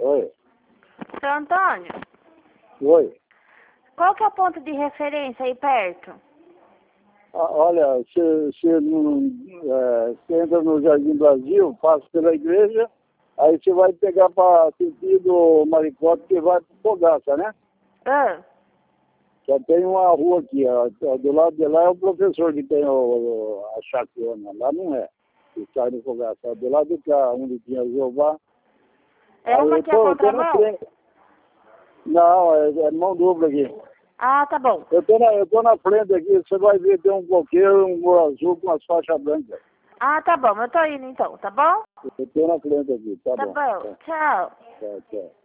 Oi. Seu Antônio, Oi. qual que é o ponto de referência aí perto? Olha, você entra no Jardim Brasil, passa pela igreja, aí você vai pegar para sentido Maricote, que vai para Fogaça, né? Ah, Só tem uma rua aqui, ó, do lado de lá é o professor que tem a chacona, lá não é, que sai no Fogaça, do lado de cá, onde tinha Jeová. é Aí uma eu que é tô na contramão? frente. Não, é mão dupla aqui. Ah, tá bom. Eu tô na frente aqui, você vai ver, tem um coqueiro, um gol azul com as faixas brancas. Ah, tá bom, eu tô indo então, tá bom? Eu tô na frente aqui, tá Tá bom. bom, tchau. Tchau, tchau.